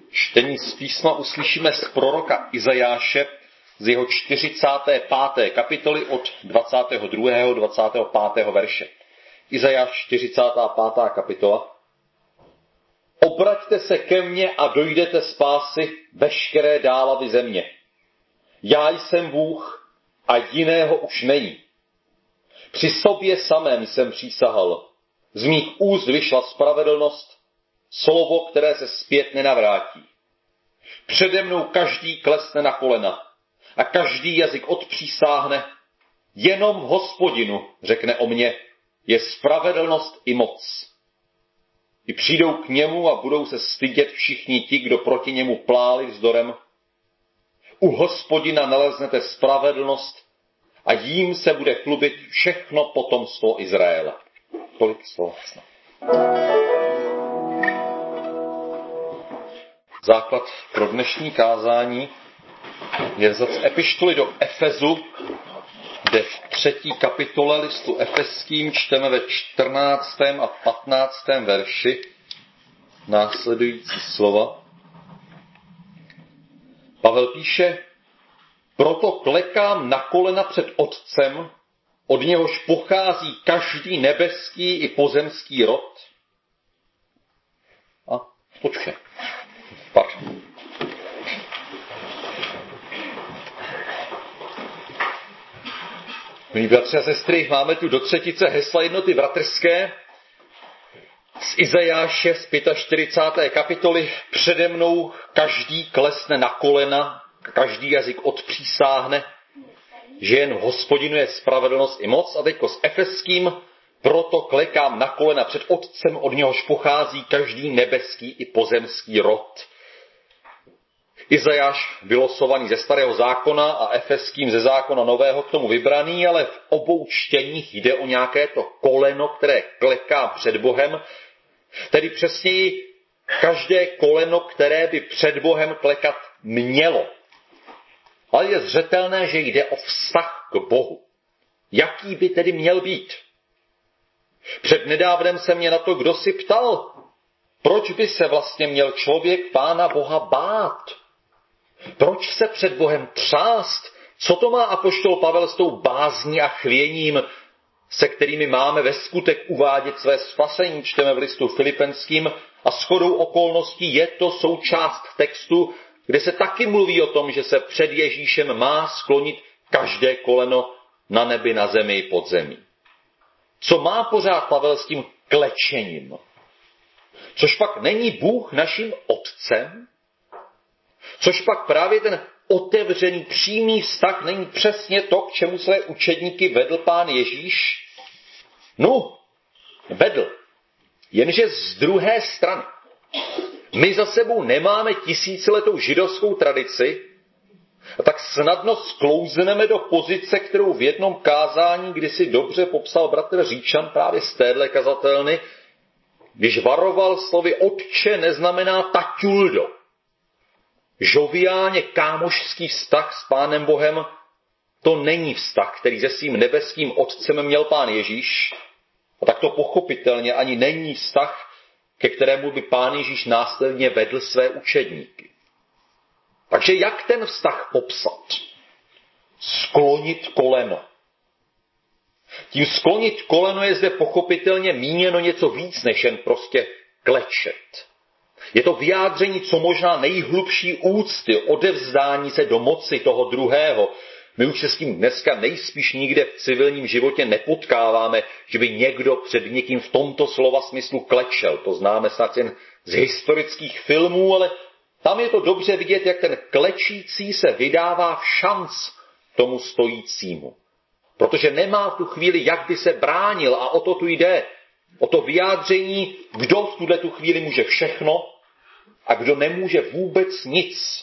Čtení z písma uslyšíme z proroka Izajáše z jeho 45. kapitoly od 22. 25. verše. Izajáš 45. kapitola. Obraťte se ke mně a dojdete spásy veškeré dálavy země. Já jsem Bůh a jiného už není. Při sobě samém jsem přísahal. Z mých úst vyšla spravedlnost, slovo, které se zpět nenavrátí. Přede mnou každý klesne na kolena a každý jazyk odpřísáhne. Jenom v Hospodinu, řekne o mně, je spravedlnost i moc. I přijdou k němu a budou se stydět všichni ti, kdo proti němu pláli vzdorem. U Hospodina naleznete spravedlnost a jím se bude chlubit všechno potomstvo Izraele. Tolik slov. Základ pro dnešní kázání je z epištoly do Efezu, kde v 3. kapitole listu Efeským čteme ve 14. a 15. verši následující slova. Pavel píše: Proto klekám na kolena před Otcem, od něhož pochází každý nebeský i pozemský rod. A počkej. Pardon. Milí bratři a sestry, máme tu do třetice hesla jednoty bratrské z Izajáše z 45. kapitoly. Přede mnou každý klesne na kolena, každý jazyk odpřísáhne, že jen v Hospodinu je spravedlnost i moc. A teďko s Efeským: Proto klekám na kolena před Otcem, od něhož pochází každý nebeský i pozemský rod. Izajáš vylosovaný ze Starého zákona a Efeským ze zákona Nového k tomu vybraný, ale v obou čteních jde o nějaké to koleno, které kleká před Bohem, tedy přesněji každé koleno, které by před Bohem klekat mělo. Ale je zřetelné, že jde o vztah k Bohu. Jaký by tedy měl být? Před nedávnem se mě na to kdosi ptal, proč by se vlastně měl člověk Pána Boha bát? Proč se před Bohem třást? Co to má apoštol Pavel s tou bázní a chvěním, se kterými máme ve skutek uvádět své spasení? Čteme v listu Filipenským a shodou okolností je to součást textu, kde se taky mluví o tom, že se před Ježíšem má sklonit každé koleno na nebi, na zemi i pod zemí. Co má pořád Pavel s tím klečením? Což pak není Bůh naším otcem? Což pak právě ten otevřený, přímý vztah není přesně to, k čemu své učedníky vedl Pán Ježíš? No, vedl. Jenže z druhé strany. My za sebou nemáme tisíciletou židovskou tradici, a tak snadno sklouzneme do pozice, kterou v jednom kázání kdysi dobře popsal bratr Říčan právě z téhle kazatelny, když varoval slovy otče neznamená taťuldo. Žoviálně kámošský vztah s Pánem Bohem, to není vztah, který se svým nebeským otcem měl Pán Ježíš, a tak to pochopitelně ani není vztah, ke kterému by Pán Ježíš následně vedl své učedníky. Takže jak ten vztah popsat? Sklonit koleno. Tím sklonit koleno je zde pochopitelně míněno něco víc, než jen prostě klečet. Je to vyjádření co možná nejhlubší úcty, odevzdání se do moci toho druhého. My už se s tím dneska nejspíš nikde v civilním životě nepotkáváme, že by někdo před někým v tomto slova smyslu klečel. To známe snad jen z historických filmů, ale tam je to dobře vidět, jak ten klečící se vydává v šanc tomu stojícímu. Protože nemá v tu chvíli, jak by se bránil, a o to tu jde. O to vyjádření, kdo v tuhle tu chvíli může všechno a kdo nemůže vůbec nic.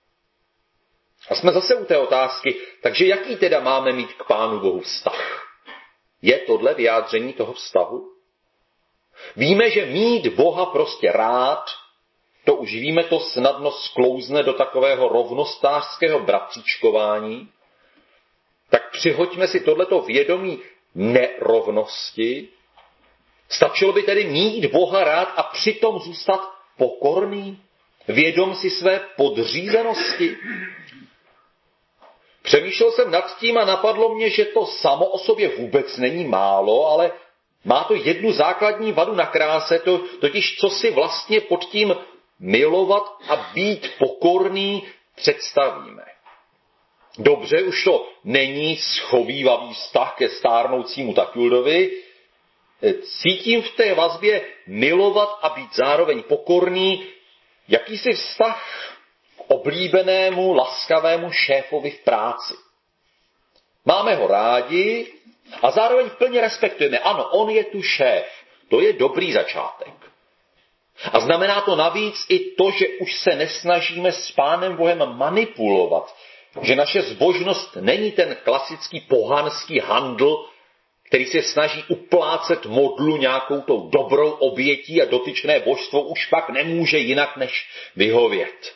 A jsme zase u té otázky, takže jaký teda máme mít k Pánu Bohu vztah? Je tohle vyjádření toho vztahu? Víme, že mít Boha prostě rád, to už víme, to snadno sklouzne do takového rovnostářského bratříčkování. Tak přihoďme si tohleto vědomí nerovnosti. Stačilo by tedy mít Boha rád a přitom zůstat pokorný? Vědom si své podřízenosti? Přemýšlel jsem nad tím a napadlo mě, že to samo o sobě vůbec není málo, ale má to jednu základní vadu na kráse, totiž co si vlastně pod tím milovat a být pokorný představíme. Dobře, už to není schovívavý vztah ke stárnoucímu Takjuldovi. Cítím v té vazbě milovat a být zároveň pokorný jakýsi vztah k oblíbenému, laskavému šéfovi v práci. Máme ho rádi a zároveň plně respektujeme. Ano, on je tu šéf. To je dobrý začátek. A znamená to navíc i to, že už se nesnažíme s Pánem Bohem manipulovat, že naše zbožnost není ten klasický pohanský handl, který se snaží uplácet modlu nějakou tou dobrou obětí a dotyčné božstvo už pak nemůže jinak než vyhovět.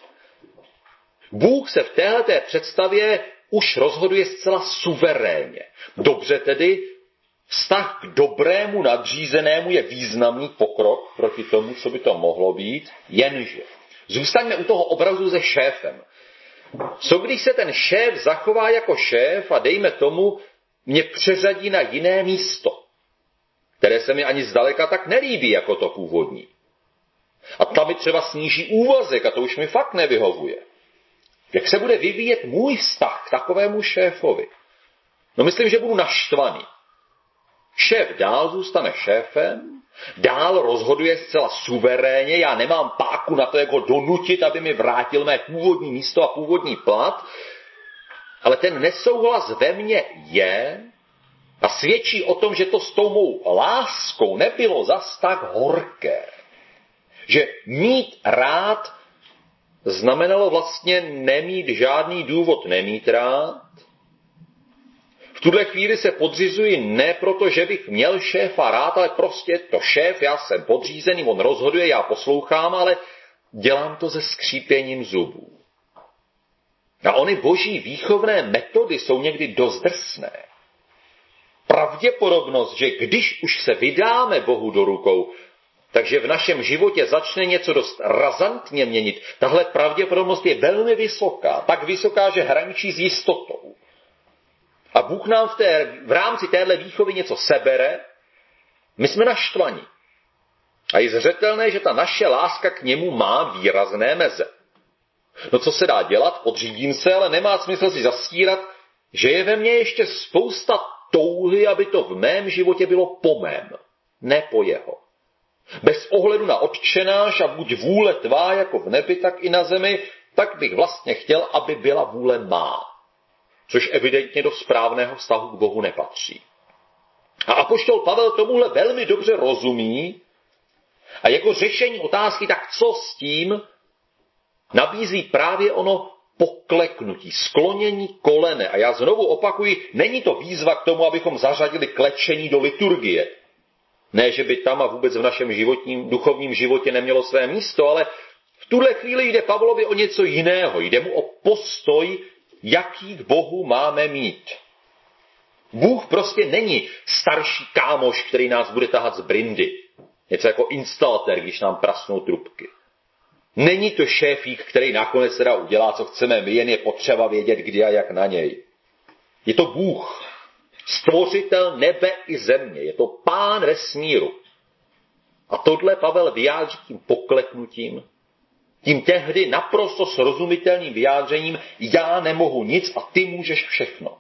Bůh se v téhleté představě už rozhoduje zcela suverénně. Dobře tedy, vztah k dobrému nadřízenému je významný pokrok proti tomu, co by to mohlo být, jenže zůstaňme u toho obrazu se šéfem. Co když se ten šéf zachová jako šéf a dejme tomu, mě přeřadí na jiné místo, které se mi ani zdaleka tak nelíbí jako to původní. A tam mi třeba sníží úvazek a to už mi fakt nevyhovuje. Jak se bude vyvíjet můj vztah k takovému šéfovi? No myslím, že budu naštvaný. Šéf dál zůstane šéfem, dál rozhoduje zcela suverénně, já nemám páku na to, jak ho donutit, aby mi vrátil mé původní místo a původní plat, ale ten nesouhlas ve mně je a svědčí o tom, že to s tou mou láskou nebylo zas tak horké. Že mít rád znamenalo vlastně nemít žádný důvod nemít rád. V tuhle chvíli se podřizuji ne proto, že bych měl šéfa rád, ale prostě to šéf, já jsem podřízený, on rozhoduje, já poslouchám, ale dělám to se skřípěním zubů. A ony boží výchovné metody jsou někdy dost drsné. Pravděpodobnost, že když už se vydáme Bohu do rukou, takže v našem životě začne něco dost razantně měnit, tahle pravděpodobnost je velmi vysoká, tak vysoká, že hraničí s jistotou. A Bůh nám v rámci téhle výchovy něco sebere, my jsme naštvaní. A je zřetelné, že ta naše láska k němu má výrazné meze. No co se dá dělat, podřídím se, ale nemá smysl si zastírat, že je ve mně ještě spousta touhy, aby to v mém životě bylo po mém, ne po jeho. Bez ohledu na Otčenáš a buď vůle tvá jako v nebi, tak i na zemi, tak bych vlastně chtěl, aby byla vůle má. Což evidentně do správného vztahu k Bohu nepatří. A apoštol Pavel tomuhle velmi dobře rozumí a jako řešení otázky, tak co s tím, nabízí právě ono pokleknutí, sklonění kolene. A já znovu opakuji, není to výzva k tomu, abychom zařadili klečení do liturgie. Ne, že by tam a vůbec v našem duchovním životě nemělo své místo, ale v tuhle chvíli jde Pavlovi o něco jiného. Jde mu o postoj, jaký k Bohu máme mít. Bůh prostě není starší kámoš, který nás bude tahat z brindy. Něco jako instalatér, když nám prasnou trubky. Není to šéfík, který nakonec teda udělá, co chceme my, jen je potřeba vědět, kdy a jak na něj. Je to Bůh, stvořitel nebe i země, je to Pán vesmíru. A tohle Pavel vyjádří tím pokleknutím, tím tehdy naprosto srozumitelným vyjádřením, já nemohu nic a ty můžeš všechno.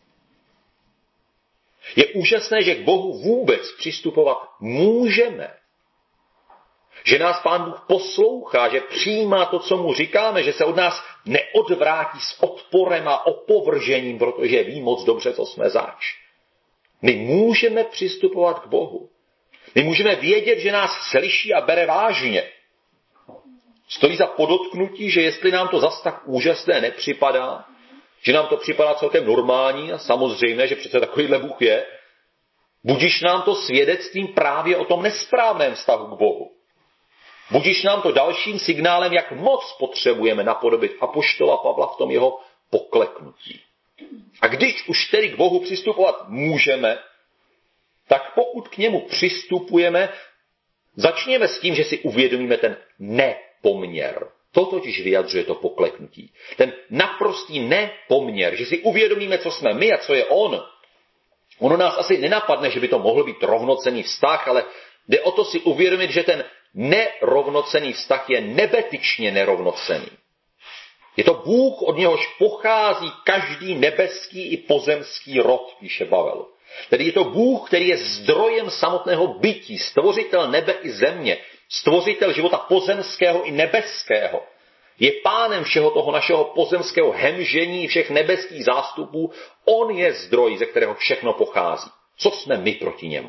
Je úžasné, že k Bohu vůbec přistupovat můžeme. Že nás Pán Bůh poslouchá, že přijímá to, co mu říkáme, že se od nás neodvrátí s odporem a opovržením, protože ví moc dobře, co jsme zač. My můžeme přistupovat k Bohu. My můžeme vědět, že nás slyší a bere vážně. Stojí za podotknutí, že jestli nám to zas tak úžasné nepřipadá, že nám to připadá celkem normální a samozřejmé, že přece takovýhle Bůh je, budiš nám to svědectvím právě o tom nesprávném vztahu k Bohu. Budiš nám to dalším signálem, jak moc potřebujeme napodobit apoštola Pavla v tom jeho pokleknutí. A když už tedy k Bohu přistupovat můžeme, tak pokud k němu přistupujeme, začněme s tím, že si uvědomíme ten nepoměr. To totiž vyjadřuje to pokleknutí. Ten naprostý nepoměr, že si uvědomíme, co jsme my a co je on. Ono nás asi nenapadne, že by to mohl být rovnocenný vztah, ale jde o to si uvědomit, že ten nerovnocenný vztah je nebetyčně nerovnocenný. Je to Bůh, od něhož pochází každý nebeský i pozemský rod, píše Pavel. Tedy je to Bůh, který je zdrojem samotného bytí, stvořitel nebe i země, stvořitel života pozemského i nebeského. Je pánem všeho toho našeho pozemského hemžení, všech nebeských zástupů. On je zdroj, ze kterého všechno pochází. Co jsme my proti němu?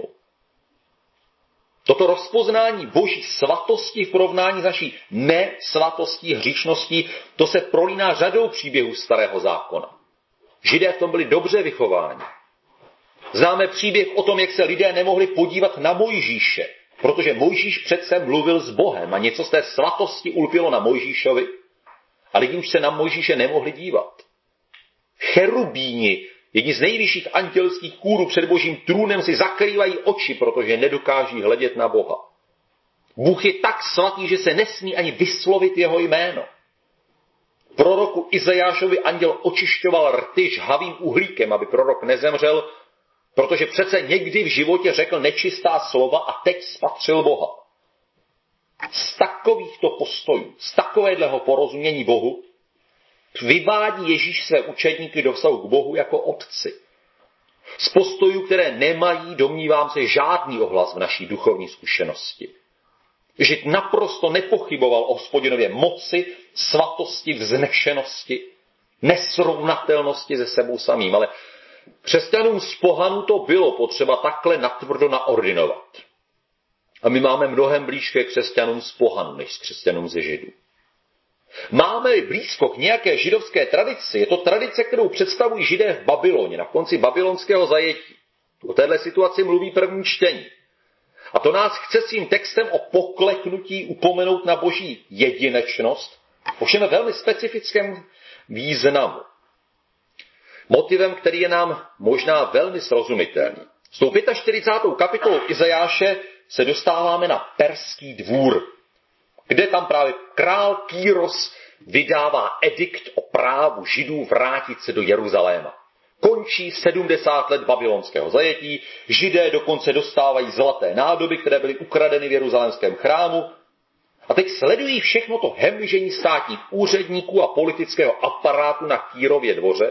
Toto rozpoznání boží svatosti v porovnání s naší nesvatostí, hříšností, to se prolíná řadou příběhů starého zákona. Židé v tom byli dobře vychováni. Známe příběh o tom, jak se lidé nemohli podívat na Mojžíše, protože Mojžíš přece mluvil s Bohem a něco z té svatosti ulpělo na Mojžíšovi a lidi už se na Mojžíše nemohli dívat. Cherubíni, jedni z nejvyšších andělských kůrů před božím trůnem, si zakrývají oči, protože nedokáží hledět na Boha. Bůh je tak svatý, že se nesmí ani vyslovit jeho jméno. Proroku Izajášovi anděl očišťoval rty žhavým uhlíkem, aby prorok nezemřel, protože přece někdy v životě řekl nečistá slova a teď spatřil Boha. Z takovýchto postojů, z takového porozumění Bohu, vyvádí Ježíš své učedníky do vztahu k Bohu jako otci. Z postojů, které nemají, domnívám se, žádný ohlas v naší duchovní zkušenosti. Žid naprosto nepochyboval o Hospodinově moci, svatosti, vznešenosti, nesrovnatelnosti se sebou samým, ale křesťanům z pohanu to bylo potřeba takhle natvrdo naordinovat. A my máme mnohem blíž ke křesťanům z pohanu, než s křesťanům ze Židů. Máme blízko k nějaké židovské tradici. Je to tradice, kterou představují Židé v Babyloně, na konci babylonského zajetí. O téhle situaci mluví první čtení. A to nás chce svým textem o pokleknutí upomenout na boží jedinečnost, ovšem ve velmi specifickém významu. Motivem, který je nám možná velmi srozumitelný. S tou 45. kapitolou Izajáše se dostáváme na Perský dvůr, kde tam právě král Kýros vydává edikt o právu Židů vrátit se do Jeruzaléma. Končí 70 let babylonského zajetí, Židé dokonce dostávají zlaté nádoby, které byly ukradeny v jeruzalémském chrámu. A teď sledují všechno to hemžení státních úředníků a politického aparátu na Kýrově dvoře.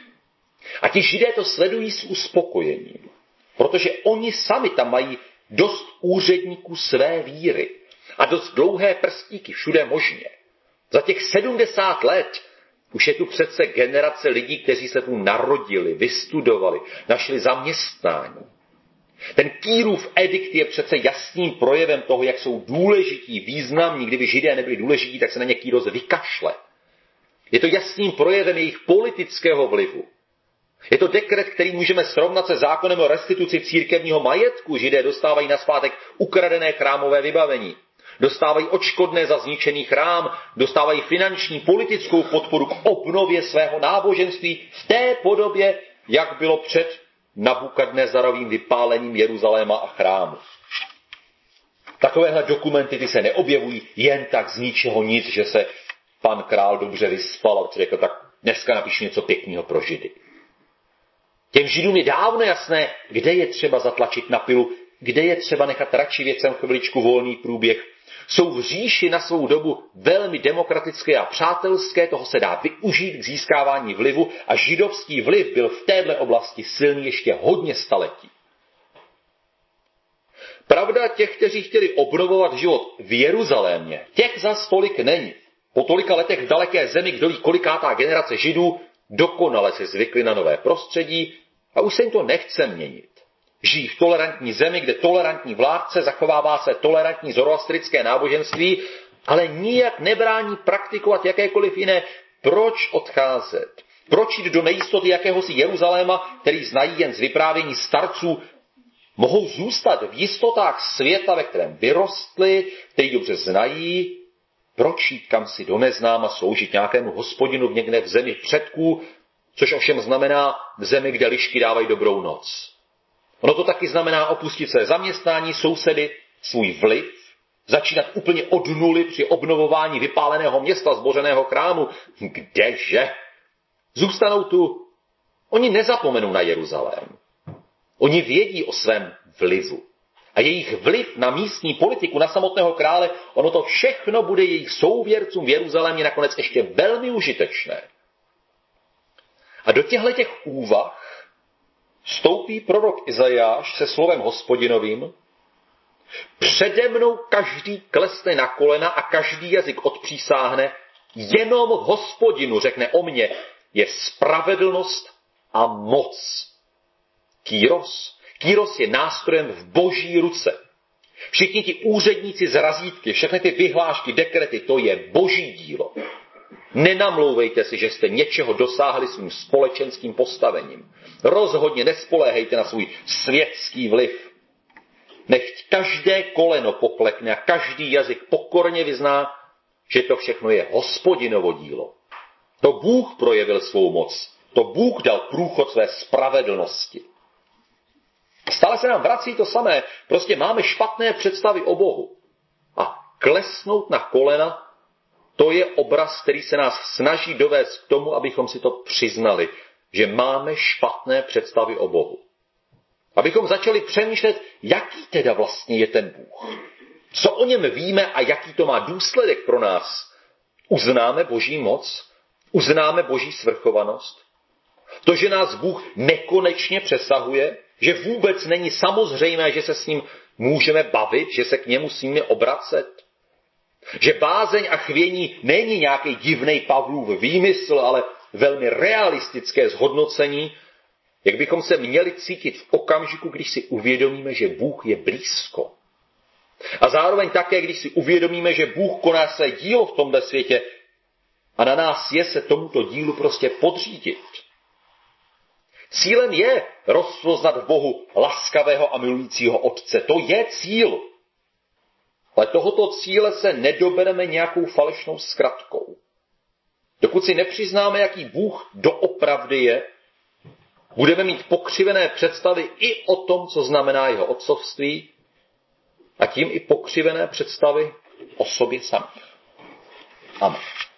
A ti Židé to sledují s uspokojením, protože oni sami tam mají dost úředníků své víry a dost dlouhé prstíky všude možně. Za těch 70 let už je tu přece generace lidí, kteří se tu narodili, vystudovali, našli zaměstnání. Ten Kýrův edikt je přece jasným projevem toho, jak jsou důležití, významní. Kdyby Židé nebyli důležití, tak se na ně Kýros vykašle. Je to jasným projevem jejich politického vlivu. Je to dekret, který můžeme srovnat se zákonem o restituci církevního majetku. Židé dostávají nazpátek ukradené chrámové vybavení. Dostávají odškodné za zničený chrám, dostávají finanční, politickou podporu k obnově svého náboženství v té podobě, jak bylo před Nabukadnezarovým vypálením Jeruzaléma a chrámu. Takovéhle dokumenty ty se neobjevují jen tak z ničeho nic, že se pan král dobře vyspal a řekl, tak dneska napíš něco pěkného pro Židy. Těm Židům je dávno jasné, kde je třeba zatlačit na pilu, kde je třeba nechat radši věcem chviličku volný průběh. Jsou v říši na svou dobu velmi demokratické a přátelské, toho se dá využít k získávání vlivu a židovský vliv byl v téhle oblasti silný ještě hodně staletí. Pravda těch, kteří chtěli obnovovat život v Jeruzalémě, těch zas tolik není. Po tolika letech v daleké zemi, kdo ví kolikátá generace Židů, dokonale se zvykli na nové prostředí a už se jim to nechce měnit. Žijí v tolerantní zemi, kde tolerantní vládce zachovává se tolerantní zoroastrické náboženství, ale nijak nebrání praktikovat jakékoliv jiné. Proč odcházet? Proč jít do nejistoty jakéhosi Jeruzaléma, který znají jen z vyprávění starců? Mohou zůstat v jistotách světa, ve kterém vyrostli, který dobře znají. Proč jít kam si do neznáma sloužit nějakému hospodinu někde v zemi předků, což ovšem znamená v zemi, kde lišky dávají dobrou noc. Ono to taky znamená opustit své zaměstnání, sousedy, svůj vliv, začínat úplně od nuly při obnovování vypáleného města, zbořeného chrámu. Kdeže? Zůstanou tu. Oni nezapomenou na Jeruzalém. Oni vědí o svém vlivu. A jejich vliv na místní politiku, na samotného krále, ono to všechno bude jejich souvěrcům v Jeruzalémě nakonec ještě velmi užitečné. A do těchto úvah vstoupí prorok Izajáš se slovem Hospodinovým: přede mnou každý klesne na kolena a každý jazyk odpřísáhne, jenom v Hospodinu, řekne o mně, je spravedlnost a moc. Kýros je nástrojem v boží ruce. Všichni ti úředníci z razítky, všechny ty vyhlášky, dekrety, to je boží dílo. Nenamlouvejte si, že jste něčeho dosáhli svým společenským postavením. Rozhodně nespoléhejte na svůj světský vliv. Nechť každé koleno poklekne a každý jazyk pokorně vyzná, že to všechno je Hospodinovo dílo. To Bůh projevil svou moc. To Bůh dal průchod své spravedlnosti. Stále se nám vrací to samé. Prostě máme špatné představy o Bohu. A klesnout na kolena, to je obraz, který se nás snaží dovést k tomu, abychom si to přiznali, že máme špatné představy o Bohu. Abychom začali přemýšlet, jaký teda vlastně je ten Bůh. Co o něm víme a jaký to má důsledek pro nás. Uznáme boží moc? Uznáme boží svrchovanost? To, že nás Bůh nekonečně přesahuje, že vůbec není samozřejmé, že se s ním můžeme bavit, že se k němu smíme obracet? Že bázeň a chvění není nějaký divnej Pavlův výmysl, ale velmi realistické zhodnocení, jak bychom se měli cítit v okamžiku, když si uvědomíme, že Bůh je blízko. A zároveň také, když si uvědomíme, že Bůh koná své dílo v tomhle světě a na nás je se tomuto dílu prostě podřídit. Cílem je rozpoznat v Bohu laskavého a milujícího Otce. To je cíl. Ale tohoto cíle se nedobereme nějakou falešnou zkratkou. Dokud si nepřiznáme, jaký Bůh doopravdy je, budeme mít pokřivené představy i o tom, co znamená jeho otcovství, a tím i pokřivené představy o sobě samých. Amen.